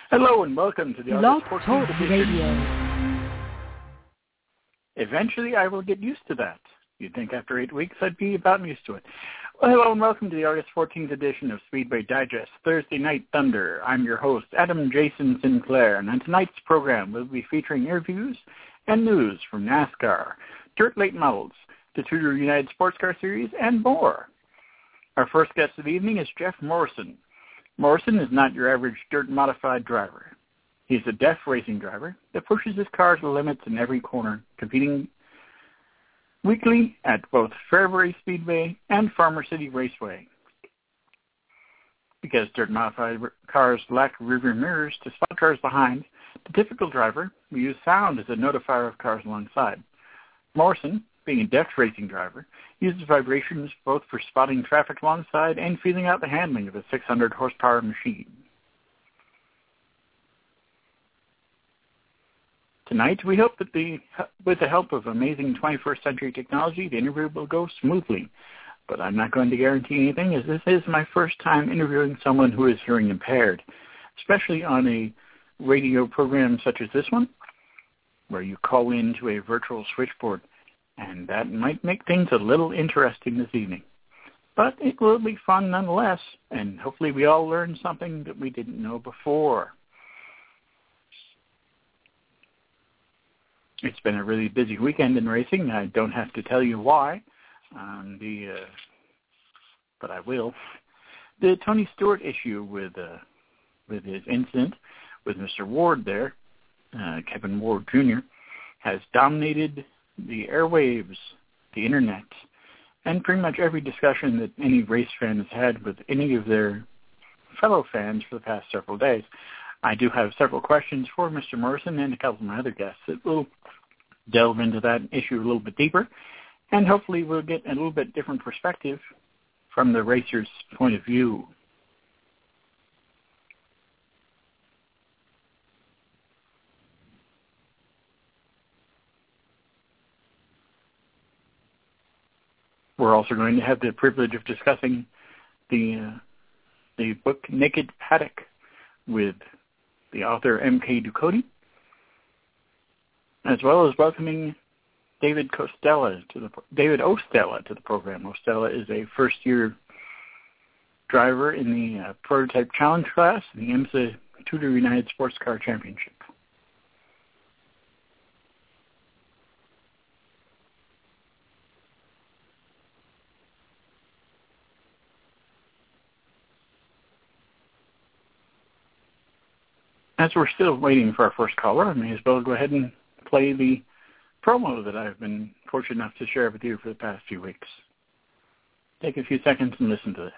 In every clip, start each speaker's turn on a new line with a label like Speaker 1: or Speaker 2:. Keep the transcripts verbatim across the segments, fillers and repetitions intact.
Speaker 1: Hello and welcome to the
Speaker 2: Blog
Speaker 1: August fourteenth
Speaker 2: Talk
Speaker 1: edition.
Speaker 2: Radio.
Speaker 1: Eventually I will get used to that. You'd think after eight weeks I'd be about used to it. Well, hello and welcome to the August fourteenth edition of Speedway Digest, Thursday Night Thunder. I'm your host, Adam Jason Sinclair, and on tonight's program we'll be featuring interviews and news from NASCAR, dirt late models, the Tudor United Sports Car Series, and more. Our first guest of the evening is Jeff Morrison. Morrison is not your average dirt-modified driver. He's a deaf racing driver that pushes his car to the limits in every corner, competing weekly at both Fairbury Speedway and Farmer City Raceway. Because dirt-modified cars lack rearview mirrors to spot cars behind, the typical driver will use sound as a notifier of cars alongside. Morrison, being a deaf racing driver, uses vibrations both for spotting traffic alongside and feeling out the handling of a six hundred horsepower machine. Tonight, we hope that the, with the help of amazing twenty-first century technology, the interview will go smoothly. But I'm not going to guarantee anything, as this is my first time interviewing someone who is hearing impaired, especially on a radio program such as this one, where you call into a virtual switchboard. And that might make things a little interesting this evening. But it will be fun nonetheless, and hopefully we all learn something that we didn't know before. It's been a really busy weekend in racing. I don't have to tell you why, um, the, uh, but I will. The Tony Stewart issue with uh, with his incident with Mister Ward there, uh, Kevin Ward Junior, has dominated the airwaves, the internet, and pretty much every discussion that any race fan has had with any of their fellow fans for the past several days. I do have several questions for Mister Morrison and a couple of my other guests that will delve into that issue a little bit deeper, and hopefully we'll get a little bit different perspective from the racer's point of view. We're also going to have the privilege of discussing the uh, the book Naked Paddock with the author M K Ducote, as well as welcoming David Costella to the David Ostella to the program. Ostella is a first-year driver in the uh, prototype challenge class in the IMSA Tudor United Sports Car Championship. As we're still waiting for our first caller, I may as well go ahead and play the promo that I've been fortunate enough to share with you for the past few weeks. Take a few seconds and listen to this.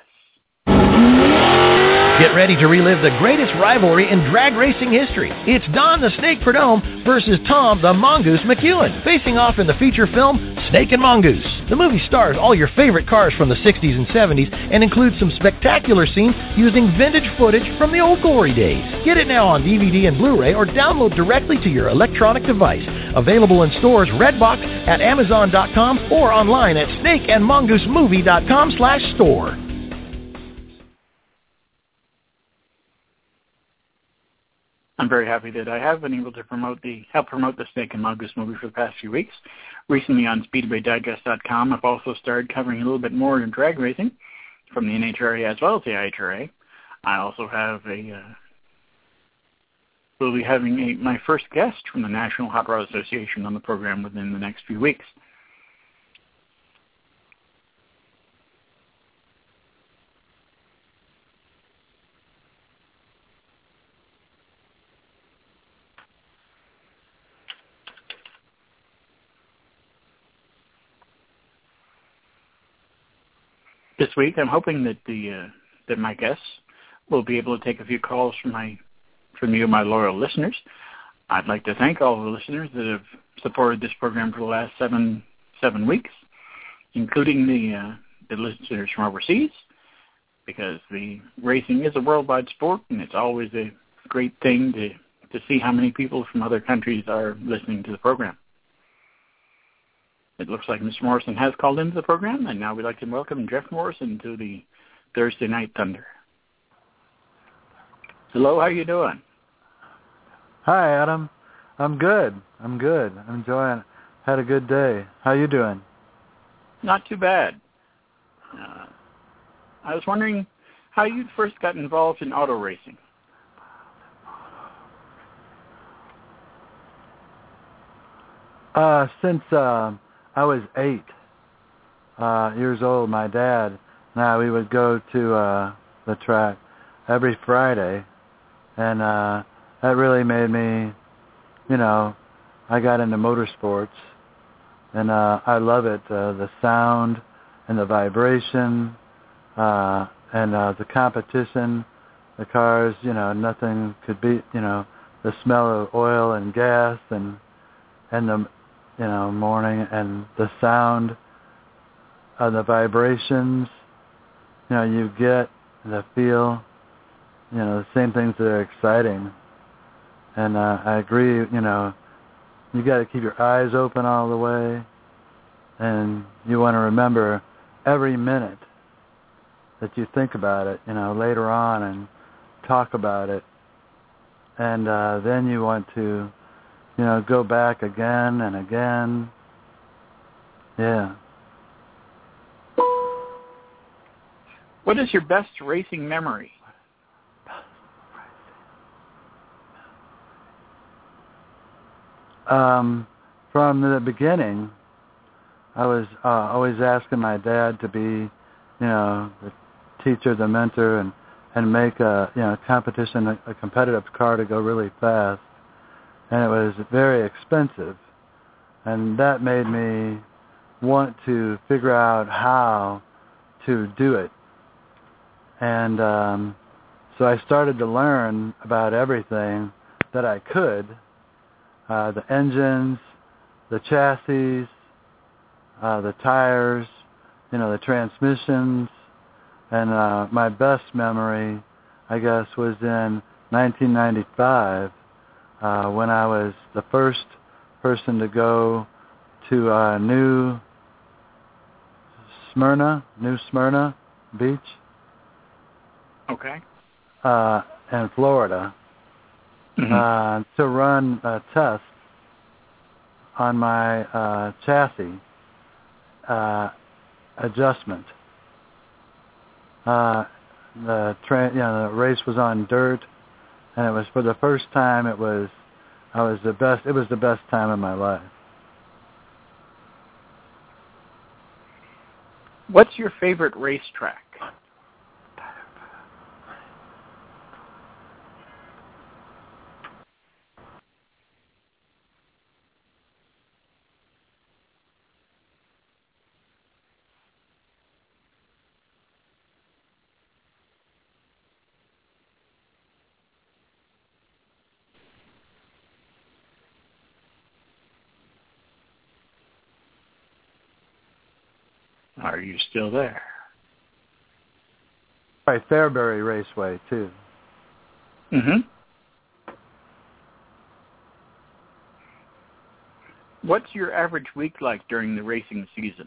Speaker 3: Get ready to relive the greatest rivalry in drag racing history. It's Don the Snake Prudhomme versus Tom the Mongoose McEwen, facing off in the feature film Snake and Mongoose. The movie stars all your favorite cars from the sixties and seventies and includes some spectacular scenes using vintage footage from the old glory days. Get it now on D V D and Blu-ray or download directly to your electronic device. Available in stores Redbox, at Amazon dot com, or online at snake and mongoose movie dot com slash store.
Speaker 1: I'm very happy that I have been able to promote the help promote the Snake and Mongoose movie for the past few weeks. Recently on Speedway Digest dot com, I've also started covering a little bit more in drag racing from the N H R A as well as the I H R A. I also have a uh, will be having a, my first guest from the National Hot Rod Association on the program within the next few weeks. This week, I'm hoping that the uh, that my guests will be able to take a few calls from my from you, my loyal listeners. I'd like to thank all the listeners that have supported this program for the last seven seven weeks, including the uh, the listeners from overseas, because the racing is a worldwide sport, and it's always a great thing to to see how many people from other countries are listening to the program. It looks like Mister Morrison has called into the program, and now we'd like to welcome Jeff Morrison to the Thursday Night Thunder. Hello, how you doing?
Speaker 2: Hi, Adam. I'm good. I'm good. I'm enjoying it. Had a good day. How you doing?
Speaker 1: Not too bad. Uh, I was wondering how you first got involved in auto racing.
Speaker 2: Uh, since uh, I was eight uh, years old, my dad and I, we would go to uh, the track every Friday, and uh, that really made me, you know, I got into motorsports, and uh, I love it, uh, the sound and the vibration uh, and uh, the competition, the cars, you know, nothing could beat, you know, the smell of oil and gas and and the, you know, morning and the sound of the vibrations, you know, you get the feel, you know, the same things that are exciting. And uh, I agree, you know, you got to keep your eyes open all the way, and you want to remember every minute that you think about it, you know, later on and talk about it. And uh, then you want to, you know, go back again and again. Yeah.
Speaker 1: What is your best racing memory?
Speaker 2: Um, from the beginning, I was uh, always asking my dad to be, you know, the teacher, the mentor, and, and make a, you know, competition, a, a competitive car to go really fast. And it was very expensive. And that made me want to figure out how to do it. And um, so I started to learn about everything that I could, uh, the engines, the chassis, uh, the tires, you know, the transmissions. And uh, my best memory, I guess, was in nineteen ninety-five uh, when I was the first person to go to uh, New Smyrna, New Smyrna Beach.
Speaker 1: Okay.
Speaker 2: Uh, in Florida,
Speaker 1: mm-hmm.
Speaker 2: uh, to run a test on my uh, chassis uh, adjustment. Uh, the tra- you know, the race was on dirt, and it was for the first time. It was, I was the best. It was the best time of my life.
Speaker 1: What's your favorite racetrack? Are you still there?
Speaker 2: Right, Fairbury Raceway too.
Speaker 1: Mm-hmm. What's your average week like during the racing season?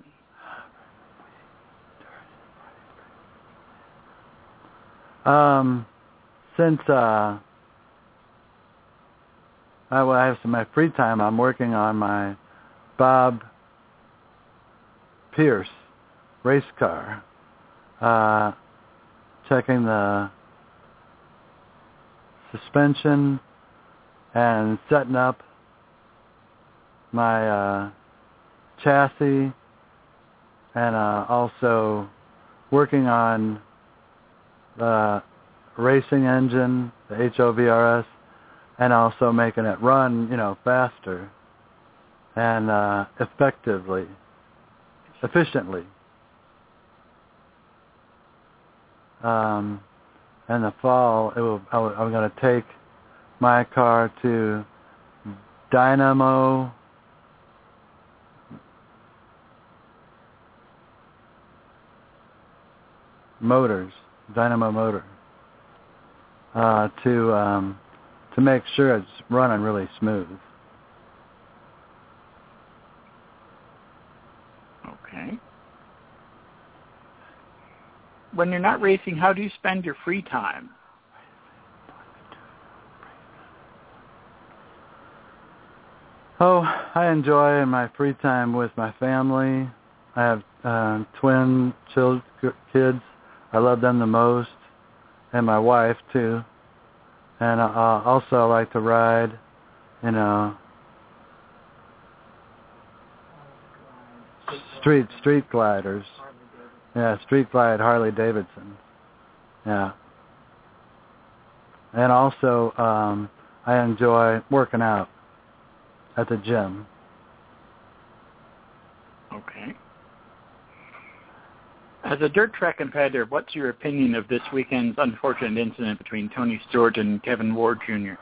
Speaker 2: Um, since uh, I, well, I have some my free time, I'm working on my Bob Pierce race car, uh, checking the suspension and setting up my uh, chassis, and uh, also working on the racing engine, the H O V R S, and also making it run, you know, faster and uh, effectively, efficiently. Um, in the fall, it will, I, I'm going to take my car to Dynamo Motors, Dynamo Motor, uh, to um, to make sure it's running really smooth.
Speaker 1: Okay. When you're not racing, how do you spend your free time?
Speaker 2: Oh, I enjoy in my free time with my family. I have uh, twin children, kids. I love them the most, and my wife too. And uh, also, I like to ride, you know, street street gliders. Yeah, street glide Harley Davidson. Yeah. And also, um, I enjoy working out at the gym.
Speaker 1: Okay. As a dirt track competitor, what's your opinion of this weekend's unfortunate incident between Tony Stewart and Kevin Ward Junior?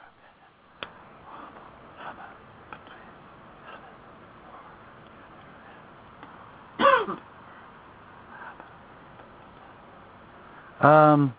Speaker 2: um,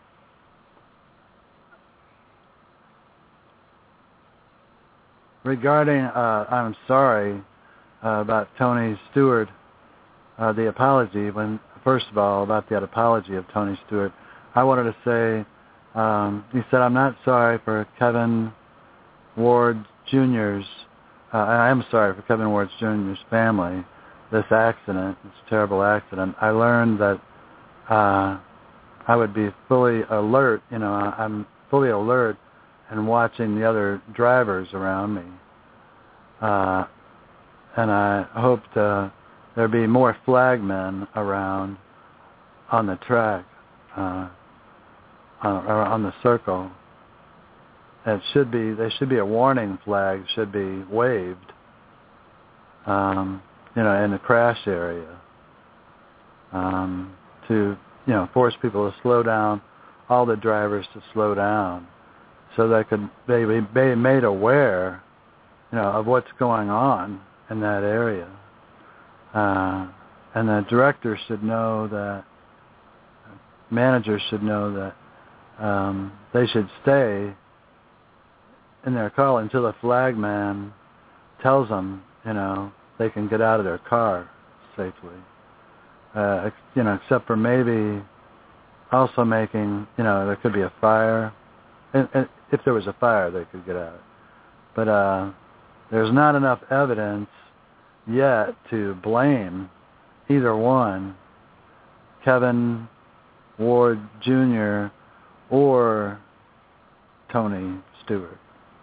Speaker 2: regarding, uh, I'm sorry uh, about Tony Stewart, uh, the apology, when, first of all, about the apology of Tony Stewart, I wanted to say, um, he said, I'm not sorry for Kevin Ward Junior's, uh, I am sorry for Kevin Ward Junior's family, this accident, this terrible accident. I learned that uh, I would be fully alert, you know, I'm fully alert and watching the other drivers around me. Uh, and I hoped uh, there'd be more flagmen around on the track, uh, on, on the circle. It should be, there should be a warning flag, should be waved, um, you know, in the crash area, um, to, you know, force people to slow down, all the drivers to slow down, so they could they be made aware, you know, of what's going on in that area. Uh, and the directors should know that, managers should know that um, they should stay in their car until the flagman tells them, you know, they can get out of their car safely. Uh, you know, except for maybe also making, you know, there could be a fire. And, and if there was a fire, they could get out. But uh, there's not enough evidence yet to blame either one, Kevin Ward Junior or Tony Stewart,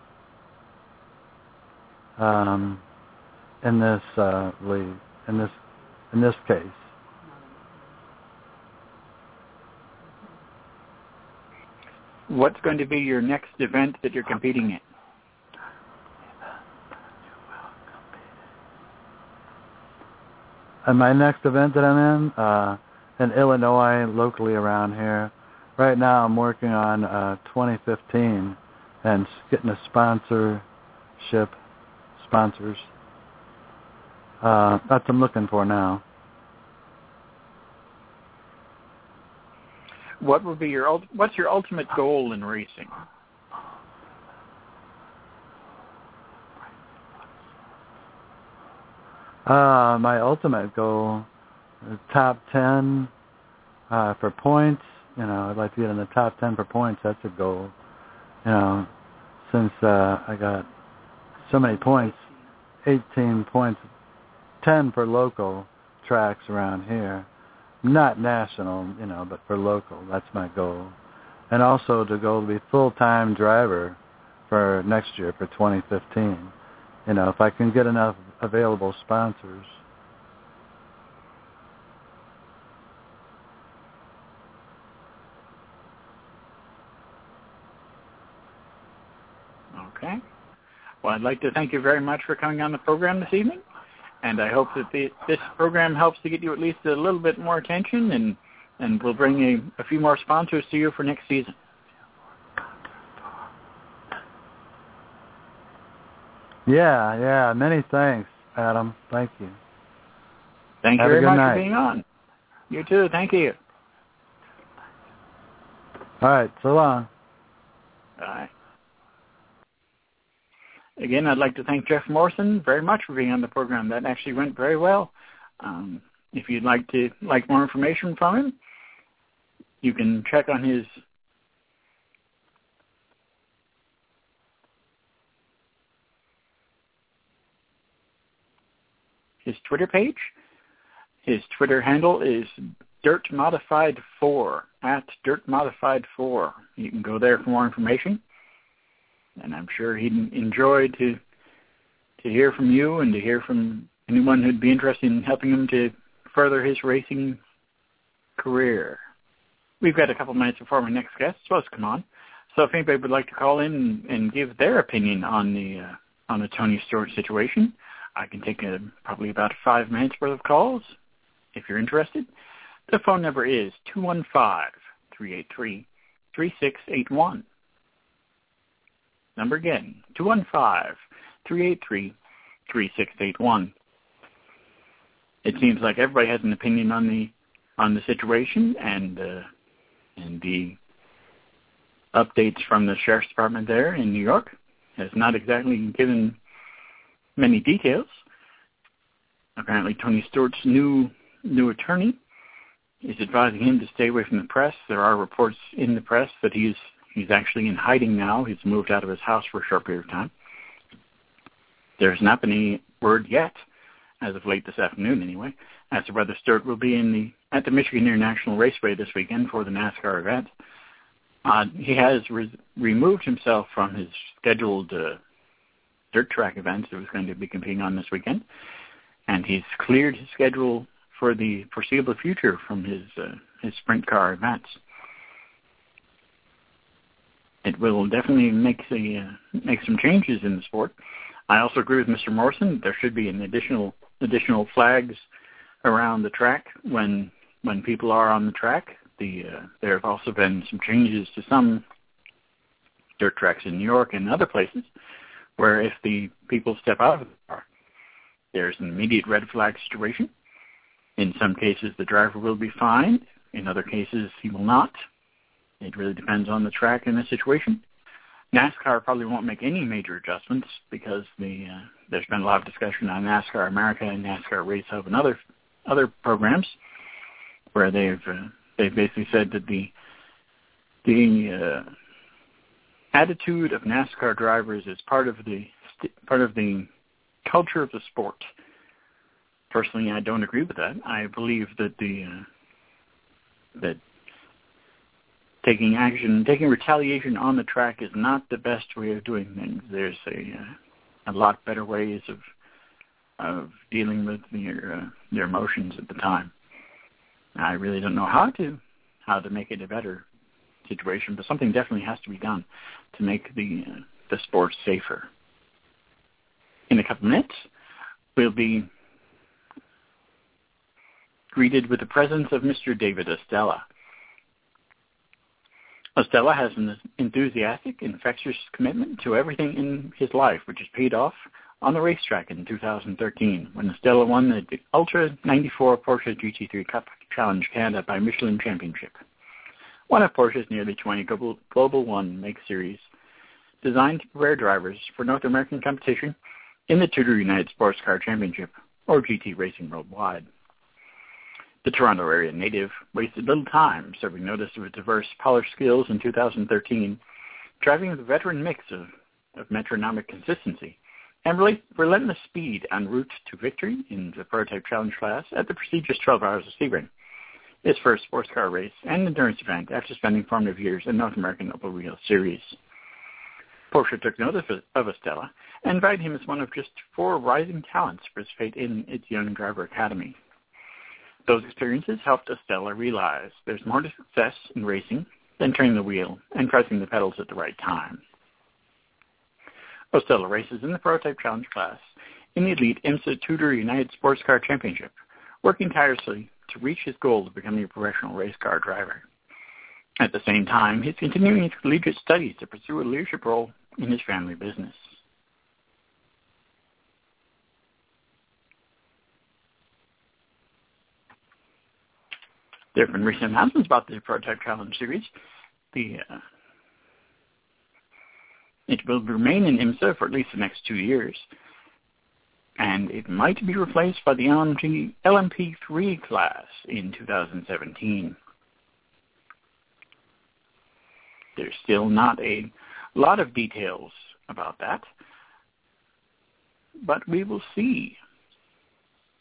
Speaker 2: um, in this uh, league, in this in this case.
Speaker 1: What's going to be your next event that you're competing in?
Speaker 2: And my next event that I'm in, uh, in Illinois, locally around here, right now I'm working on uh, twenty fifteen and getting a sponsorship, sponsors. Uh, that's what I'm looking for now.
Speaker 1: What would be your what's your ultimate goal in racing?
Speaker 2: Uh, my ultimate goal is top ten uh, for points. You know, I'd like to get in the top ten for points. That's a goal. You know, since uh, I got so many points, eighteen points, ten for local tracks around here. Not national, you know, but for local. That's my goal. And also to go to be full-time driver for next year, for twenty fifteen. You know, if I can get enough available sponsors.
Speaker 1: Okay. Well, I'd like to thank you very much for coming on the program this evening. And I hope that the, this program helps to get you at least a little bit more attention, and, and we'll bring a, a few more sponsors to you for next season.
Speaker 2: Yeah, yeah. Many thanks, Adam. Thank you.
Speaker 1: Thank you
Speaker 2: Have
Speaker 1: very much
Speaker 2: night.
Speaker 1: for being on. You too. Thank you.
Speaker 2: All right. So long.
Speaker 1: Bye. Again, I'd like to thank Jeff Morrison very much for being on the program. That actually went very well. Um, if you'd like to like more information from him, you can check on his his Twitter page. His Twitter handle is Dirt Modified four, at Dirt Modified four. You can go there for more information. And I'm sure he'd enjoy to to hear from you and to hear from anyone who'd be interested in helping him to further his racing career. We've got a couple minutes before my next guest is supposed to come on. So if anybody would like to call in and give their opinion on the uh, on the Tony Stewart situation, I can take a, probably about five minutes worth of calls if you're interested. The phone number is two one five, three eight three, three six eight one. Number again, two one five, three eight three, three six eight one. It seems like everybody has an opinion on the on the situation, and uh, and the updates from the Sheriff's Department there in New York has not exactly given many details. Apparently, Tony Stewart's new new attorney is advising him to stay away from the press. There are reports in the press that he's he's actually in hiding now. He's moved out of his house for a short period of time. There's not been any word yet, as of late this afternoon anyway, as to whether Stewart will be in the at the Michigan International Raceway this weekend for the NASCAR event. Uh, he has re- removed himself from his scheduled uh, dirt track events that he was going to be competing on this weekend, and he's cleared his schedule for the foreseeable future from his uh, his sprint car events. It will definitely make the uh, make some changes in the sport. I also agree with Mister Morrison. There should be an additional additional flags around the track when when people are on the track. The uh, there have also been some changes to some dirt tracks in New York and other places where if the people step out of the car, there's an immediate red flag situation. In some cases, the driver will be fined. In other cases, he will not. It really depends on the track and the situation. NASCAR probably won't make any major adjustments because the uh, there's been a lot of discussion on NASCAR America and NASCAR Race Hub and other other programs where they've uh, they've basically said that the the uh, attitude of NASCAR drivers is part of the part of the culture of the sport. Personally, I don't agree with that. I believe that the uh, that taking action, taking retaliation on the track is not the best way of doing things. There's a uh, a lot better ways of of dealing with your uh, your emotions at the time. I really don't know how to how to make it a better situation, but something definitely has to be done to make the uh, the sport safer. In a couple minutes, we'll be greeted with the presence of Mister David Ostella. Ostella has an enthusiastic, infectious commitment to everything in his life, which is paid off on the racetrack in two thousand thirteen when Ostella won the Ultra ninety-four Porsche G T three Cup Challenge Canada by Michelin Championship, one of Porsche's nearly twenty Global, Global One Make Series, designed to prepare drivers for North American competition in the Tudor United Sports Car Championship, or G T Racing Worldwide. The Toronto area native wasted little time serving notice of his diverse, polished skills in two thousand thirteen, driving with a veteran mix of, of metronomic consistency and rel- relentless speed en route to victory in the Prototype Challenge class at the prestigious twelve Hours of Sebring, his first sports car race and endurance event after spending formative years in North American Open Wheel Series. Porsche took notice of Ostella and invited him as one of just four rising talents to participate in its Young Driver Academy. Those experiences helped Ostella realize there's more to success in racing than turning the wheel and pressing the pedals at the right time. Ostella races in the Prototype Challenge class in the elite IMSA Tudor United Sports Car Championship, working tirelessly to reach his goal of becoming a professional race car driver. At the same time, he's continuing his collegiate studies to pursue a leadership role in his family business. There have been recent announcements about the Prototype Challenge Series. The uh, it will remain in IMSA for at least the next two years, and it might be replaced by the L M P three class in two thousand seventeen. There's still not a lot of details about that, but we will see.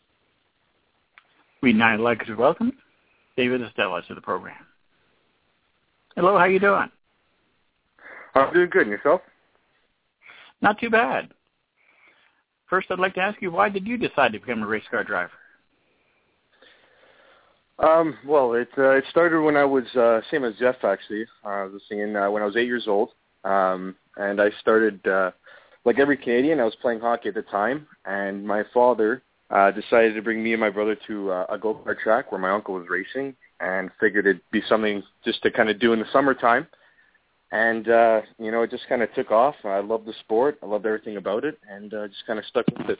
Speaker 1: We'd now like to welcome David Estella to the program. Hello, how you doing?
Speaker 4: I'm doing good. And yourself?
Speaker 1: Not too bad. First, I'd like to ask you, why did you decide to become a race car driver?
Speaker 4: Um, well, it uh, it started when I was, uh, same as Jeff, actually. Uh, I was singing uh, when I was eight years old. Um, and I started, uh, like every Canadian, I was playing hockey at the time. And my father uh, decided to bring me and my brother to uh, a go-kart track where my uncle was racing, and figured it'd be something just to kind of do in the summertime. And, uh, you know, it just kind of took off. I loved the sport. I loved everything about it, and uh, just kind of stuck with it.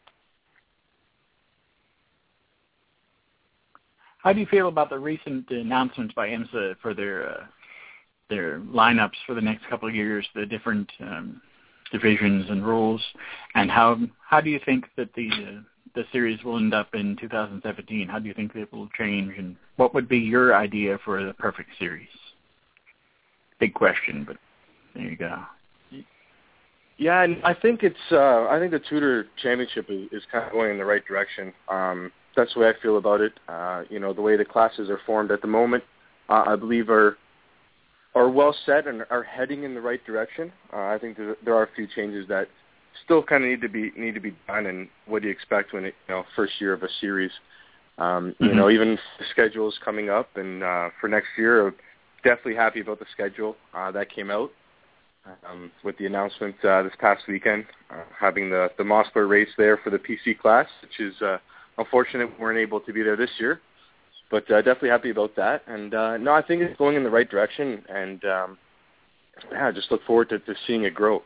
Speaker 1: How do you feel about the recent announcements by IMSA for their uh, their lineups for the next couple of years, the different um, divisions and rules, and how how do you think that the uh, the series will end up in two thousand seventeen? How do you think it will change, and what would be your idea for the perfect series? Big question, but there you go.
Speaker 4: Yeah, and I think it's uh, I think the Tudor Championship is, is kind of going in the right direction. Um, that's the way I feel about it. Uh, you know, the way the classes are formed at the moment, uh, I believe are are well set and are heading in the right direction. Uh, I think there, there are a few changes that still kind of need to be need to be done. And what do you expect when it, you know, first year of a series? Um, mm-hmm. You know, even the schedule is coming up, and uh, for next year, I'm definitely happy about the schedule uh, that came out. Um, with the announcement uh, this past weekend, uh, having the, the Mossler race there for the P C class, which is uh, unfortunate we weren't able to be there this year, but uh, definitely happy about that. And uh, no, I think it's going in the right direction, and um, yeah, I just look forward to, to seeing it grow.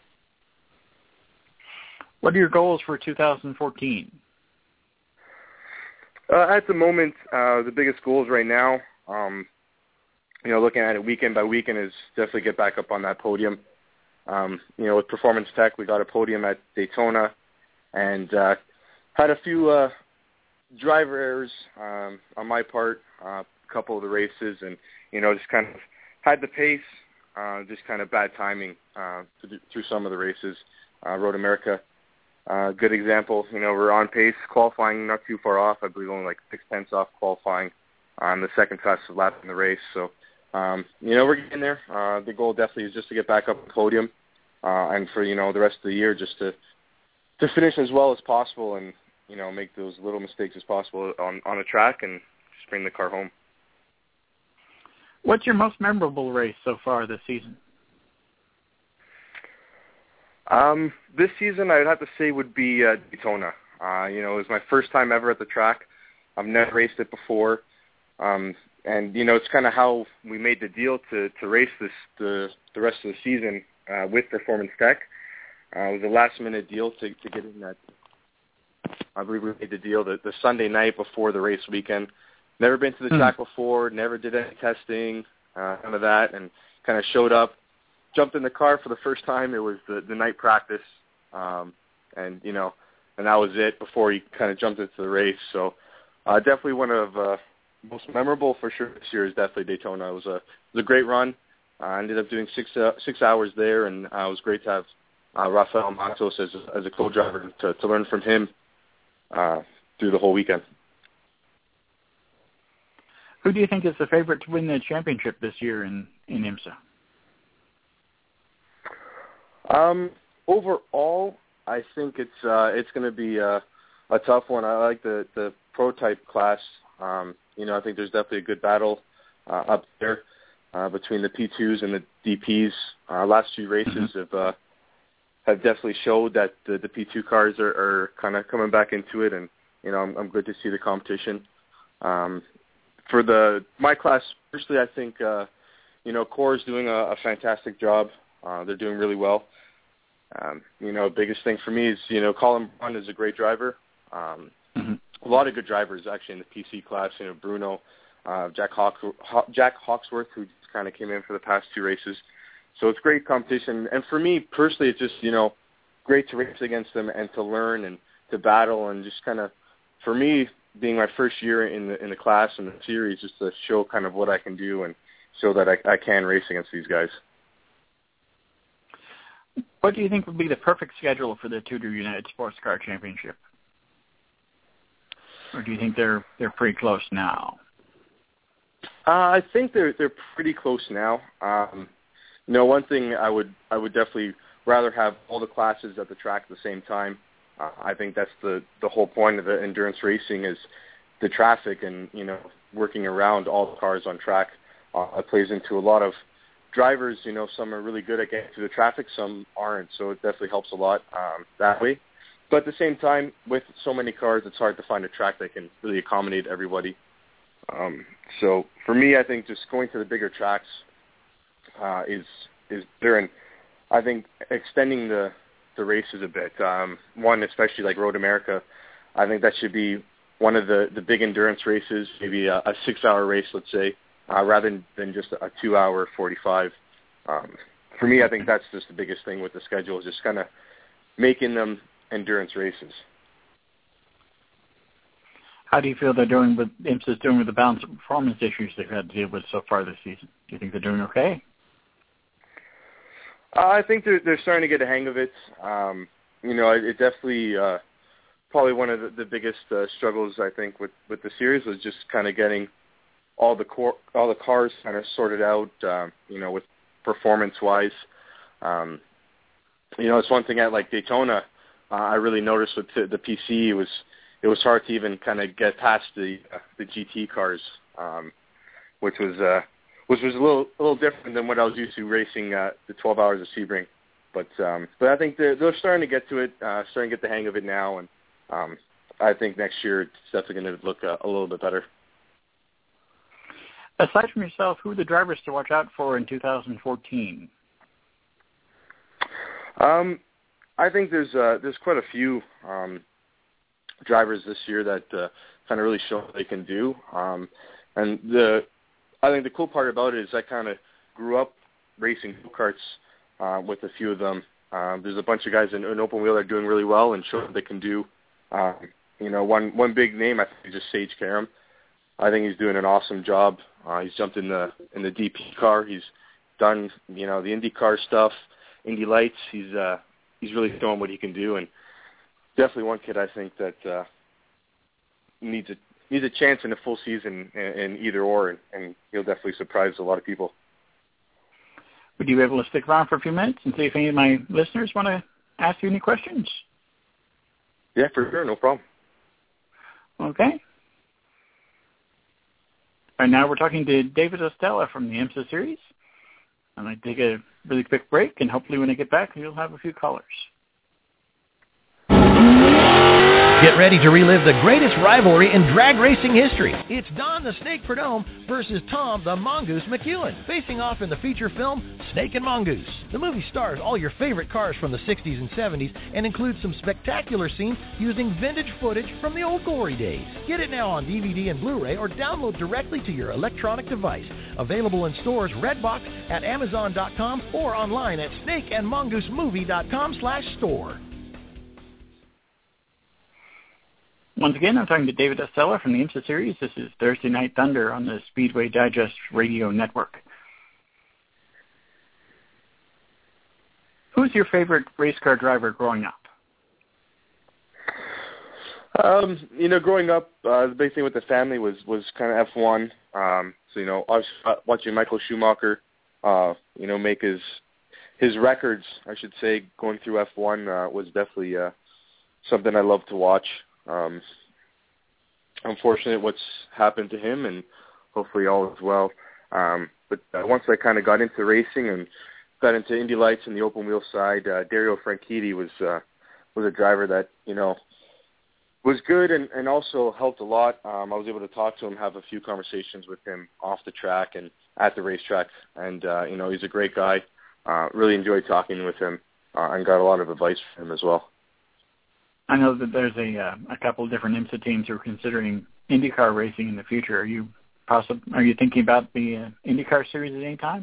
Speaker 1: What are your goals for two thousand fourteen?
Speaker 4: Uh, at the moment, uh, the biggest goals right now, um, you know, looking at it weekend by weekend, is definitely get back up on that podium. Um, you know, with Performance Tech, we got a podium at Daytona, and uh, had a few uh, driver errors um, on my part, uh, a couple of the races, and, you know, just kind of had the pace, uh, just kind of bad timing uh, through some of the races. Uh, Road America, uh, good example. You know, we're on pace, qualifying not too far off. I believe only like six tenths off qualifying on the second fastest lap in the race. So, Um, you know, we're getting there. Uh, the goal definitely is just to get back up on the podium, uh, and for, you know, the rest of the year just to to finish as well as possible, and, you know, make those little mistakes as possible on, on a track, and just bring the car home.
Speaker 1: What's your most memorable race so far this season?
Speaker 4: Um, this season, I'd have to say would be uh, Daytona. Uh, you know, it was my first time ever at the track. I've never raced it before. Um, And, you know, it's kind of how we made the deal to, to race this the, the rest of the season uh, with Performance Tech. Uh, it was a last-minute deal to, to get in that. I believe we made the deal the, the Sunday night before the race weekend. Never been to the mm. track before, never did any testing, uh, none of that, and kind of showed up, jumped in the car for the first time. It was the, the night practice, um, and, you know, and that was it before he kind of jumped into the race. So uh, definitely one of uh, – most memorable for sure this year is definitely Daytona. It was a it was a great run. Uh, I ended up doing six uh, six hours there, and uh, it was great to have uh, Rafael Matos as a, as a co-driver to, to learn from him uh, through the whole weekend.
Speaker 1: Who do you think is the favorite to win the championship this year in, in IMSA?
Speaker 4: Um, overall, I think it's uh, it's going to be a, a tough one. I like the the prototype class. Um, you know, I think there's definitely a good battle uh, up there uh, between the P twos and the D Ps. Uh, last few races mm-hmm. have uh, have definitely showed that the, the P two cars are, are kind of coming back into it, and, you know, I'm, I'm good to see the competition. Um, for the my class, personally, I think, uh, you know, Core is doing a, a fantastic job. Uh, they're doing really well. Um, you know, biggest thing for me is, you know, Colin Braun is a great driver. Um, mm-hmm. A lot of good drivers, actually, in the P C class. You know, Bruno, uh, Jack, Hawk, Jack Hawksworth, who just kind of came in for the past two races. So it's great competition. And for me, personally, it's just, you know, great to race against them and to learn and to battle and just kind of, for me, being my first year in the in the class and the series, just to show kind of what I can do and show that I, I can race against these guys.
Speaker 1: What do you think would be the perfect schedule for the Tudor United Sports Car Championship? or do you think they're they're pretty close now?
Speaker 4: Uh, I think they're they're pretty close now. Um, you know, one thing I would I would definitely rather have all the classes at the track at the same time. Uh, I think that's the the whole point of the endurance racing is the traffic and you know working around all the cars on track. Uh, it plays into a lot of drivers. You know, some are really good at getting through the traffic, some aren't. So it definitely helps a lot um, that way. But at the same time, with so many cars, it's hard to find a track that can really accommodate everybody. Um, so for me, I think just going to the bigger tracks uh, is is better, and I think extending the, the races a bit. Um, one, especially like Road America, I think that should be one of the, the big endurance races, maybe a, a six-hour race, let's say, uh, rather than just a two-hour forty-five. Um, for me, I think that's just the biggest thing with the schedule is just kind of making them endurance races.
Speaker 1: How do you feel they're doing with IMSA's doing with the balance of performance issues they've had to deal with so far this season? Do you think they're doing okay?
Speaker 4: Uh, I think they're they're starting to get a hang of it. Um, you know, it, it definitely uh, probably one of the, the biggest uh, struggles I think with, with the series was just kind of getting all the cor- all the cars kind of sorted out. Um, you know, with performance wise, um, you know, it's one thing at like Daytona. Uh, I really noticed with the, the P C it was it was hard to even kind of get past the uh, the G T cars, um, which was uh, which was a little a little different than what I was used to racing uh, the twelve hours of Sebring. But um, but I think they're they're starting to get to it, uh, starting to get the hang of it now, and um, I think next year it's definitely going to look uh, a little bit better.
Speaker 1: Aside from yourself, who are the drivers to watch out for in two thousand fourteen?
Speaker 4: Um. I think there's uh, there's quite a few um, drivers this year that uh, kind of really show what they can do. Um, and the I think the cool part about it is I kind of grew up racing go-karts uh, with a few of them. Um, there's a bunch of guys in, in open wheel that are doing really well and show what they can do. Um, you know, one one big name I think is just Sage Karam. I think he's doing an awesome job. Uh, he's jumped in the in the D P car. He's done you know the IndyCar stuff, Indy Lights. He's uh, He's really showing what he can do, and definitely one kid I think that uh, needs a needs a chance in a full season in, in either or, and, and he'll definitely surprise a lot of people.
Speaker 1: Would you be able to stick around for a few minutes and see if any of my listeners want to ask you any questions?
Speaker 4: Yeah, for sure, no problem.
Speaker 1: Okay. Right now we're talking to David Estella from the IMSA series. I'm going to take a really quick break, and hopefully when I get back, you'll have a few callers.
Speaker 3: Get ready to relive the greatest rivalry in drag racing history. It's Don the Snake Prudhomme versus Tom the Mongoose McEwen, facing off in the feature film Snake and Mongoose. The movie stars all your favorite cars from the sixties and seventies and includes some spectacular scenes using vintage footage from the old glory days. Get it now on D V D and Blu-ray or download directly to your electronic device. Available in stores Redbox, at Amazon dot com, or online at snake and mongoose movie dot com slash store.
Speaker 1: Once again, I'm talking to David Estella from the IMSA series. This is Thursday Night Thunder on the Speedway Digest Radio Network. Who's your favorite race car driver growing up?
Speaker 4: Um, you know, growing up, uh, the big thing with the family was, was kind of F one. Um, so, you know, I was watching Michael Schumacher, uh, you know, make his his records, I should say, going through F one uh, was definitely uh, something I love to watch. Um, unfortunate what's happened to him, and hopefully all is well. Um, but uh, once I kind of got into racing and got into Indy Lights and the open wheel side, uh, Dario Franchitti was uh, was a driver that you know was good and, and also helped a lot. Um, I was able to talk to him, have a few conversations with him off the track and at the racetrack, and uh, you know he's a great guy. Uh, really enjoyed talking with him uh, and got a lot of advice from him as well.
Speaker 1: I know that there's a uh, a couple of different IMSA teams who are considering IndyCar racing in the future. Are you possible? Are you thinking about the uh, IndyCar series at any time?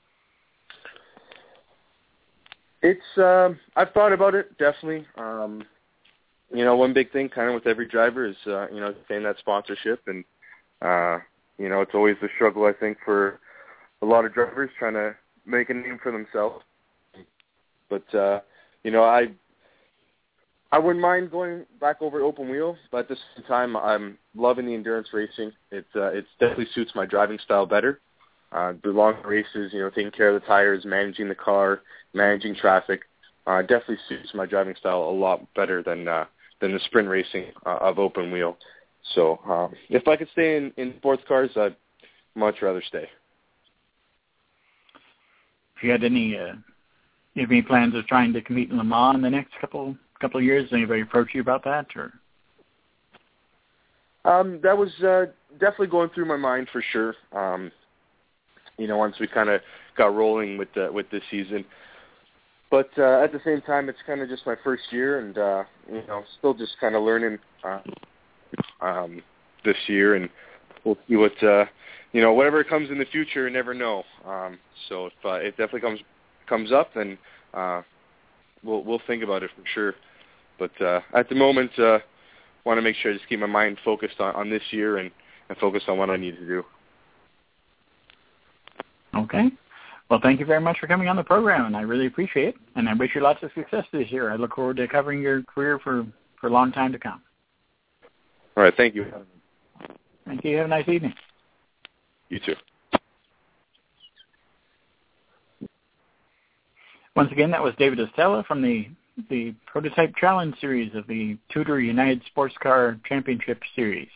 Speaker 4: It's um, I've thought about it definitely. Um, you know, one big thing kind of with every driver is uh, you know getting that sponsorship, and uh, you know it's always the struggle I think for a lot of drivers trying to make a name for themselves. But uh, you know I. I wouldn't mind going back over open wheel, but at the same time, I'm loving the endurance racing. It uh, it definitely suits my driving style better. Uh, the long races, you know, taking care of the tires, managing the car, managing traffic, uh, definitely suits my driving style a lot better than uh, than the sprint racing uh, of open wheel. So um, if I could stay in, in sports cars, I'd much rather stay.
Speaker 1: If you had any, uh, you have any plans of trying to compete in Le Mans in the next couple couple of years? Has anybody approach you about that, or?
Speaker 4: Um, that was uh, definitely going through my mind for sure. Um, you know, once we kind of got rolling with the, with this season. But uh, at the same time, it's kind of just my first year, and uh, you know, still just kind of learning uh, um, this year, and we'll see what uh, you know, whatever comes in the future. You never know. Um, so if uh, it definitely comes comes up, then uh, we'll we'll think about it for sure. But uh, at the moment, uh, want to make sure I just keep my mind focused on, on this year and, and focused on what I need to do.
Speaker 1: Okay. Well, thank you very much for coming on the program, and I really appreciate it. And I wish you lots of success this year. I look forward to covering your career for, for a long time to come.
Speaker 4: All right. Thank you.
Speaker 1: Thank you. Have a nice evening.
Speaker 4: You too.
Speaker 1: Once again, that was David Estella from the the Prototype Challenge Series of the Tudor United Sports Car Championship Series.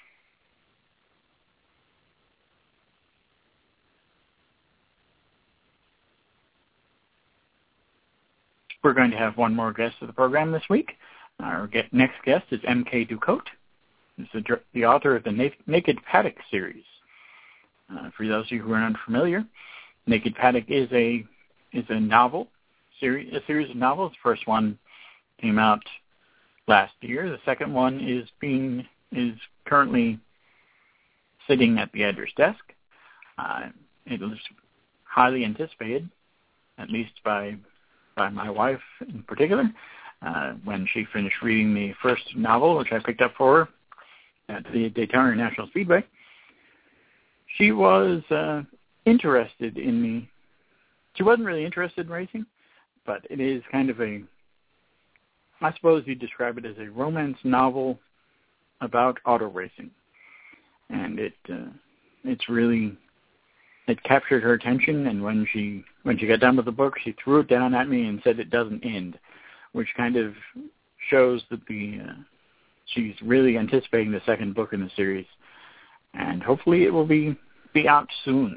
Speaker 1: We're going to have one more guest of the program this week. Our get, next guest is M K Ducote. He's the, the author of the Na- Naked Paddock series. Uh, for those of you who are unfamiliar, Naked Paddock is a is a novel series, a series of novels. The first one came out last year. The second one is being is currently sitting at the editor's desk. Uh, it was highly anticipated, at least by by my wife in particular, uh, when she finished reading the first novel, which I picked up for her at the Daytona International Speedway. She was uh, interested in the, she wasn't really interested in racing, but it is kind of a, I suppose you'd describe it as a romance novel about auto racing. And it uh, it's really, it captured her attention, and when she when she got done with the book, she threw it down at me and said it doesn't end, which kind of shows that the uh, she's really anticipating the second book in the series, and hopefully it will be, be out soon.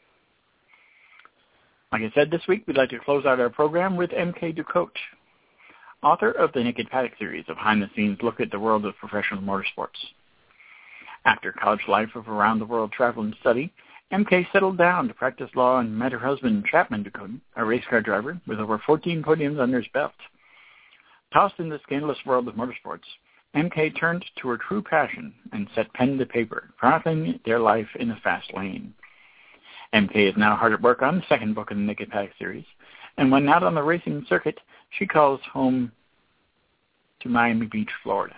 Speaker 1: Like I said, this week we'd like to close out our program with M K Ducote, author of the Naked Paddock series, a behind-the-scenes look at the world of professional motorsports. After college life of around-the-world travel and study, M K settled down to practice law and met her husband, Chapman Ducote, a race car driver with over fourteen podiums under his belt. Tossed in the scandalous world of motorsports, M K turned to her true passion and set pen to paper, chronicling their life in the fast lane. M K is now hard at work on the second book in the Naked Paddock series, and when out on the racing circuit, she calls home to Miami Beach, Florida.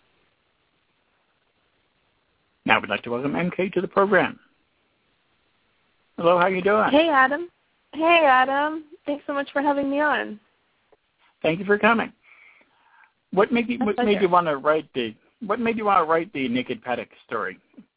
Speaker 1: Now we'd like to welcome M K to the program. Hello, how you doing?
Speaker 5: Hey, Adam. Hey, Adam. Thanks so much for having me on.
Speaker 1: Thank you for coming. What made you What made you want to write the What made you want to write the Naked Paddock story?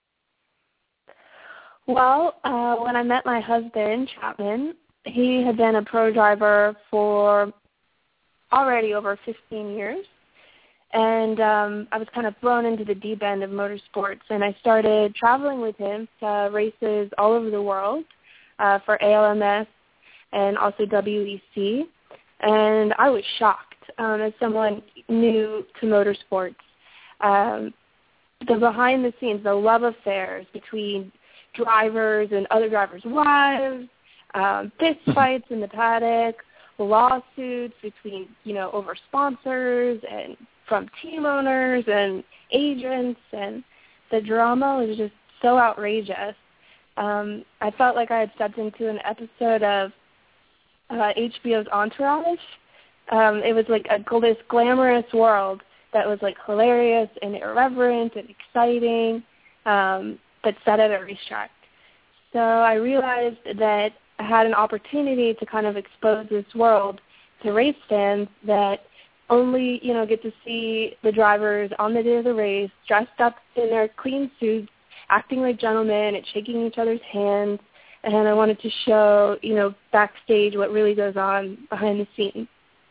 Speaker 5: Well, uh, when I met my husband, Chapman, he had been a pro driver for already over fifteen years. And um, I was kind of thrown into the deep end of motorsports, and I started traveling with him to races all over the world uh, for A L M S and also W E C. And I was shocked um, as someone new to motorsports. Um, the behind the scenes, the love affairs between drivers and other drivers' wives, um, fist fights in the paddock, lawsuits between, you know, over sponsors and from team owners and agents, and the drama was just so outrageous. Um, I felt like I had stepped into an episode of uh, H B O's Entourage. Um, it was like a, this glamorous world that was like hilarious and irreverent and exciting, um, but set at a racetrack. So I realized that I had an opportunity to kind of expose this world to race fans that only, you know, get to see the drivers on the day of the race dressed up in their clean suits, acting like gentlemen and shaking each other's hands. And I wanted to show, you know, backstage what really goes on behind the scenes.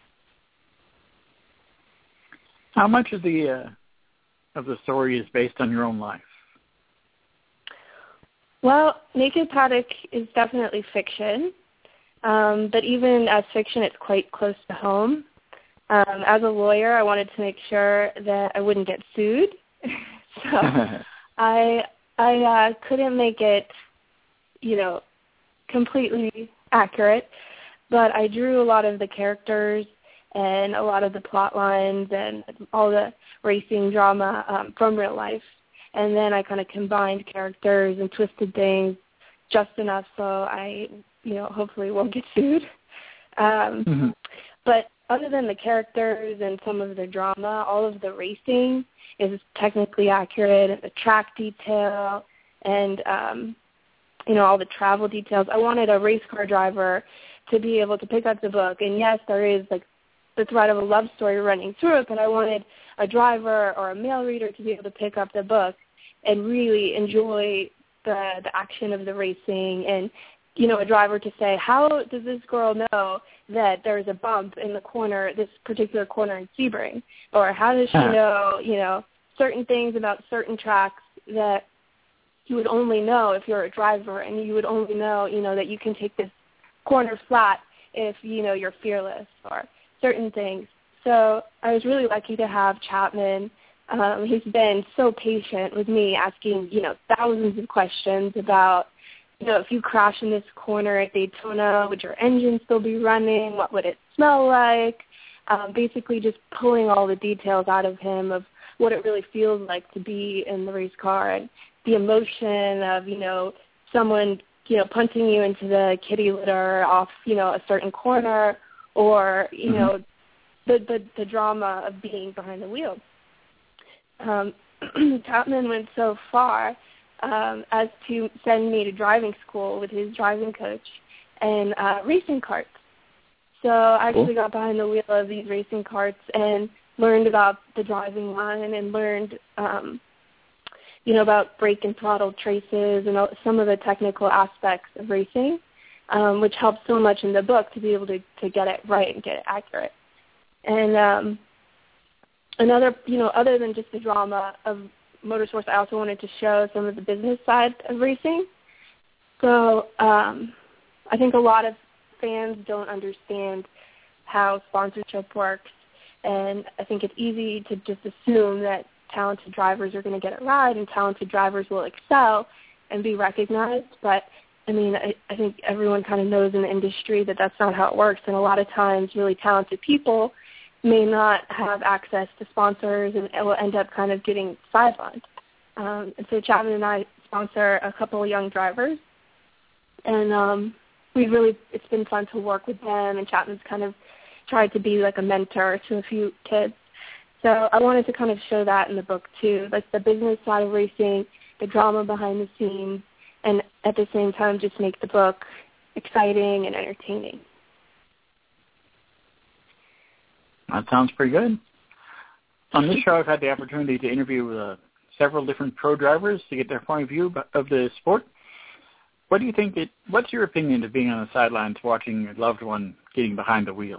Speaker 1: How much of the uh, of the story is based on your own life?
Speaker 5: Well, Naked Paddock is definitely fiction, um, but even as fiction, it's quite close to home. Um, as a lawyer, I wanted to make sure that I wouldn't get sued, so I I uh, couldn't make it, you know, completely accurate, but I drew a lot of the characters and a lot of the plot lines and all the racing drama um, from real life. And then I kind of combined characters and twisted things just enough so I, you know, hopefully won't get sued. Um, mm-hmm. But other than the characters and some of the drama, all of the racing is technically accurate, and the track detail and, um, you know, all the travel details. I wanted a race car driver to be able to pick up the book. And, yes, there is, like, the thread of a love story running through it, but I wanted a driver or a male reader to be able to pick up the book and really enjoy the the action of the racing, and, you know, a driver to say, how does this girl know that there's a bump in the corner, this particular corner in Sebring? Or how does she know, you know, certain things about certain tracks that you would only know if you're a driver, and you would only know, you know, that you can take this corner flat if, you know, you're fearless, or certain things. So I was really lucky to have Chapman. Um, he's been so patient with me, asking, you know, thousands of questions about, you know, if you crash in this corner at Daytona, would your engine still be running? What would it smell like? Um, basically just pulling all the details out of him of what it really feels like to be in the race car, and the emotion of, you know, someone, you know, punting you into the kitty litter off, you know, a certain corner, or, you mm-hmm. know, the, the the drama of being behind the wheel. Um, Chapman went so far um, as to send me to driving school with his driving coach and uh, racing karts. So I actually cool. got behind the wheel of these racing karts and learned about the driving line, and learned, um, you know, about brake and throttle traces and some of the technical aspects of racing, um, which helped so much in the book to be able to, to get it right and get it accurate. And um, another, you know, other than just the drama of motorsports, I also wanted to show some of the business side of racing. So um, I think a lot of fans don't understand how sponsorship works, and I think it's easy to just assume that talented drivers are going to get it right and talented drivers will excel and be recognized. But, I mean, I, I think everyone kind of knows in the industry that that's not how it works, and a lot of times really talented people may not have access to sponsors, and it will end up kind of getting sidelined. Um, and so Chapman and I sponsor a couple of young drivers, and um, we really, it's been fun to work with them, and Chapman's kind of tried to be like a mentor to a few kids. So I wanted to kind of show that in the book too, like the business side of racing, the drama behind the scenes, and at the same time just make the book exciting and entertaining.
Speaker 1: That sounds pretty good. On this show, I've had the opportunity to interview uh, several different pro drivers to get their point of view of the sport. What do you think? It, what's your opinion of being on the sidelines watching your loved one getting behind the wheel?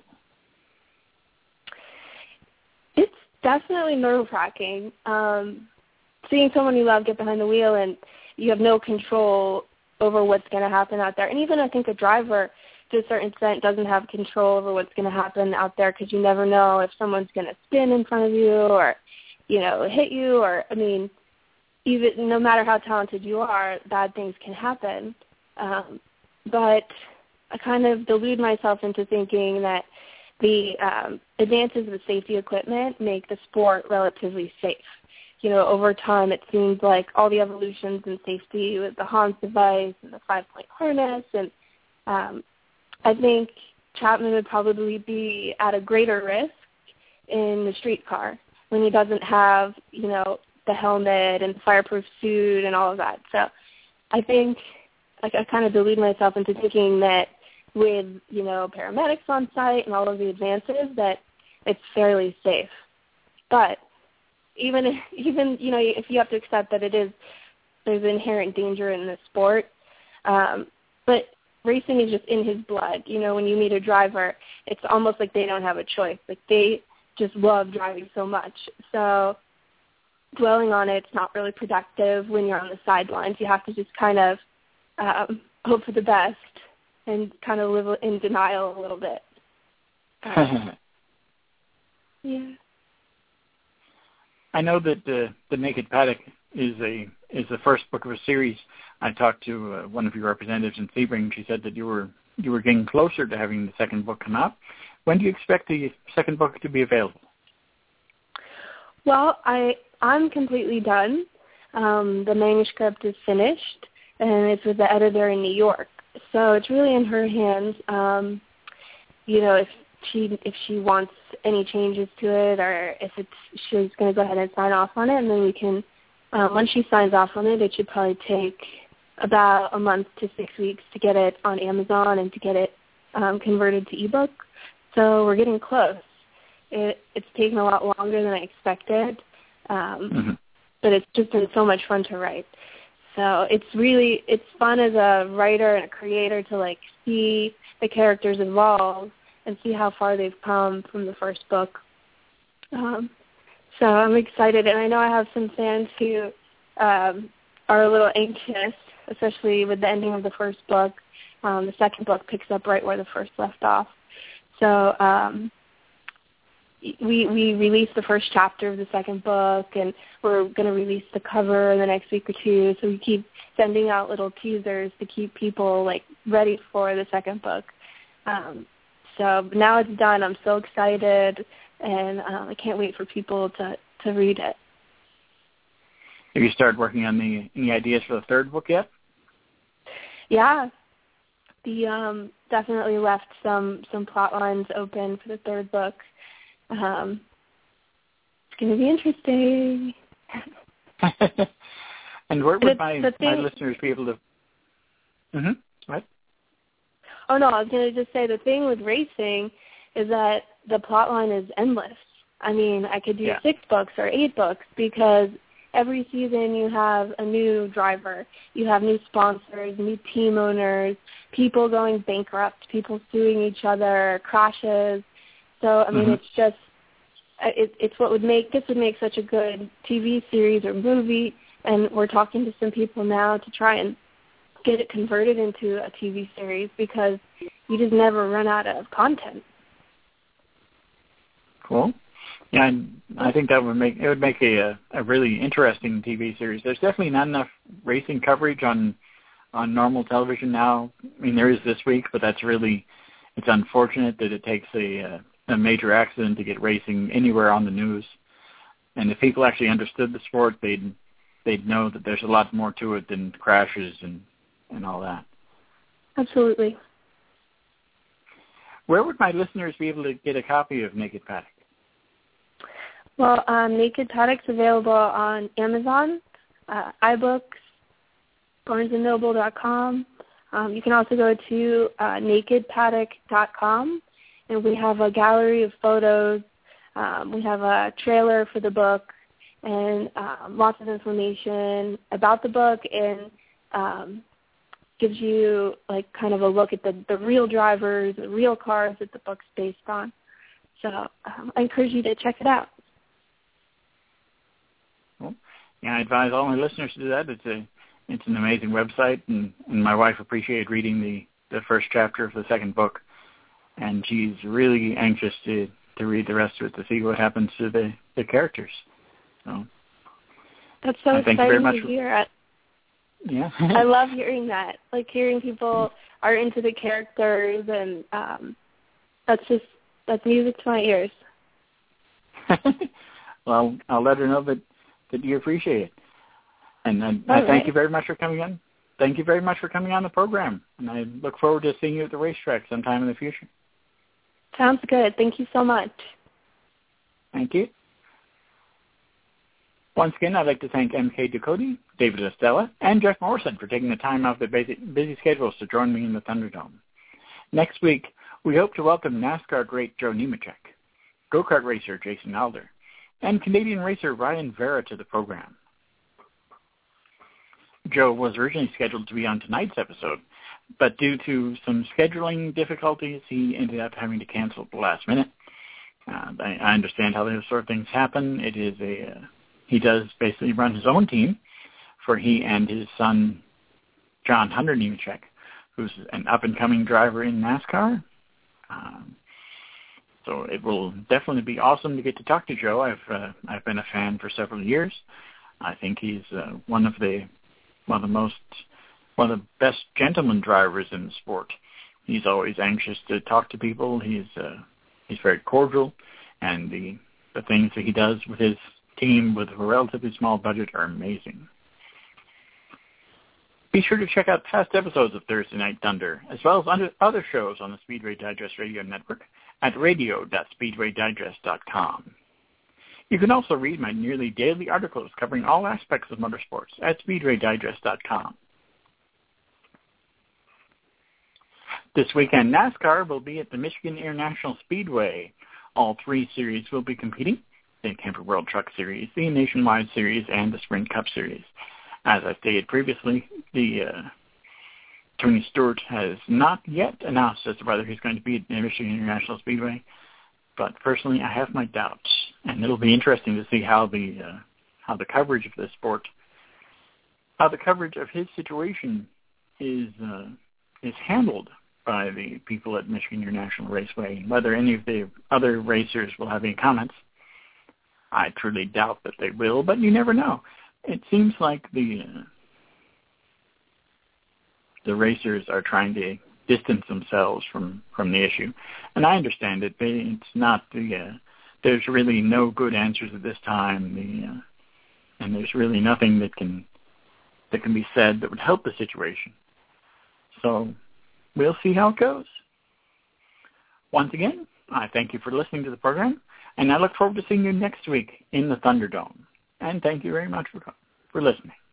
Speaker 5: It's definitely nerve-wracking. Um, seeing someone you love get behind the wheel and you have no control over what's going to happen out there. And even I think a driver, to a certain extent, doesn't have control over what's going to happen out there, because you never know if someone's going to spin in front of you or, you know, hit you, or, I mean, even no matter how talented you are, bad things can happen. Um, but I kind of delude myself into thinking that the um, advances of safety equipment make the sport relatively safe. You know, over time it seems like all the evolutions in safety with the Hans device and the five-point harness, and um, I think Chapman would probably be at a greater risk in the street car when he doesn't have, you know, the helmet and the fireproof suit and all of that. So I think like, I kind of delude myself into thinking that with, you know, paramedics on site and all of the advances, that it's fairly safe. But even even you know if you have to accept that it is there's inherent danger in the sport, um, but racing is just in his blood. You know, when you meet a driver, it's almost like they don't have a choice. Like they just love driving so much. So dwelling on it, it's not really productive when you're on the sidelines. You have to just kind of um, hope for the best and kind of live in denial a little bit. Um, yeah.
Speaker 1: I know that uh, The Naked Paddock is a is the first book of a series. I talked to uh, one of your representatives in Sebring. She said that you were you were getting closer to having the second book come out. When do you expect the second book to be available?
Speaker 5: Well, I I'm completely done. Um, the manuscript is finished, and it's with the editor in New York. So it's really in her hands. Um, you know, if she if she wants any changes to it, or if it's she's going to go ahead and sign off on it, and then we can. Um, once she signs off on it, it should probably take about a month to six weeks to get it on Amazon and to get it um, converted to ebook. So we're getting close. It, it's taken a lot longer than I expected, um, mm-hmm. but it's just been so much fun to write. So it's really it's fun as a writer and a creator to like see the characters evolve and see how far they've come from the first book. Um, so I'm excited, and I know I have some fans who um, are a little anxious, especially with the ending of the first book. Um, the second book picks up right where the first left off. So um, we we released the first chapter of the second book, and we're going to release the cover in the next week or two. So we keep sending out little teasers to keep people like ready for the second book. Um, so now it's done. I'm so excited, and um, I can't wait for people to, to read it.
Speaker 1: Have you started working on the any ideas for the third book yet?
Speaker 5: Yeah. The um, definitely left some, some plot lines open for the third book. Um, it's going to be interesting.
Speaker 1: And where would
Speaker 5: the,
Speaker 1: my,
Speaker 5: the thing,
Speaker 1: my listeners be able to... Mm-hmm. What?
Speaker 5: Oh, no, I was going to just say the thing with racing is that the plot line is endless. I mean, I could do yeah. six books or eight books because every season you have a new driver. You have new sponsors, new team owners, people going bankrupt, people suing each other, crashes. So, I mean, mm-hmm. it's just, it, it's what would make, this would make such a good T V series or movie, and we're talking to some people now to try and get it converted into a T V series because you just never run out of content.
Speaker 1: Cool. Yeah, and I think that would make it would make a a really interesting T V series. There's definitely not enough racing coverage on on normal television now. I mean, there is this week, but that's really it's unfortunate that it takes a a major accident to get racing anywhere on the news. And if people actually understood the sport, they'd they'd know that there's a lot more to it than crashes and and all that.
Speaker 5: Absolutely.
Speaker 1: Where would my listeners be able to get a copy of Naked Paddock?
Speaker 5: Well, um, Naked Paddock's available on Amazon, uh, iBooks, Barnes and Noble dot com. Um, you can also go to uh, naked paddock dot com, and we have a gallery of photos. Um, we have a trailer for the book and um, lots of information about the book, and um, gives you like kind of a look at the, the real drivers, the real cars that the book's based on. So um, I encourage you to check it out.
Speaker 1: Well, yeah, I advise all my listeners to do that. It's a it's an amazing website, and, and my wife appreciated reading the, the first chapter of the second book, and she's really anxious to, to read the rest of it to see what happens to the, the characters. So
Speaker 5: that's so
Speaker 1: exciting
Speaker 5: very
Speaker 1: much
Speaker 5: to
Speaker 1: for,
Speaker 5: hear.
Speaker 1: Yeah,
Speaker 5: I love hearing that. Like hearing people are into the characters, and um, that's just that's music to my ears.
Speaker 1: Well, I'll let her know that, that you appreciate it. And I, I thank
Speaker 5: right.
Speaker 1: you very much for coming on. Thank you very much for coming on the program. And I look forward to seeing you at the racetrack sometime in the future.
Speaker 5: Sounds good. Thank you so much.
Speaker 1: Thank you. Once again, I'd like to thank M K Ducote, David Estella, and Jeff Morrison for taking the time out of their busy, busy schedules to join me in the Thunderdome. Next week, we hope to welcome NASCAR great Joe Nemechek. go-kart racer Jason Alder, and Canadian racer Ryan Vera to the program. Joe was originally scheduled to be on tonight's episode, but due to some scheduling difficulties, he ended up having to cancel at the last minute. Uh, I, I understand how those sort of things happen. It is a uh, he does basically run his own team, for he and his son John Hunter Nemechek, who's an up-and-coming driver in NASCAR. Um, so it will definitely be awesome to get to talk to Joe. I've uh, I've been a fan for several years. I think he's uh, one of the one of the most one of the best gentleman drivers in the sport. He's always anxious to talk to people. He's uh, he's very cordial, and the the things that he does with his team with a relatively small budget are amazing. Be sure to check out past episodes of Thursday Night Thunder, as well as other shows on the Speedway Digest Radio Network at radio dot speedway digest dot com. You can also read my nearly daily articles covering all aspects of motorsports at speedway digest dot com. This weekend, NASCAR will be at the Michigan International Speedway. All three series will be competing: the Camping World Truck Series, the Nationwide Series, and the Sprint Cup Series. As I stated previously, the uh, Tony Stewart has not yet announced as to whether he's going to be at the Michigan International Speedway, but personally I have my doubts, and it'll be interesting to see how the uh, how the coverage of this sport, how the coverage of his situation is uh, is handled by the people at Michigan International Raceway, and whether any of the other racers will have any comments. I truly doubt that they will, but you never know. It seems like the uh, the racers are trying to distance themselves from, from the issue, and I understand it. It's not the uh, there's really no good answers at this time, the uh, and there's really nothing that can that can be said that would help the situation. So we'll see how it goes. Once again, I thank you for listening to the program, and I look forward to seeing you next week in the Thunderdome. And thank you very much for, for listening.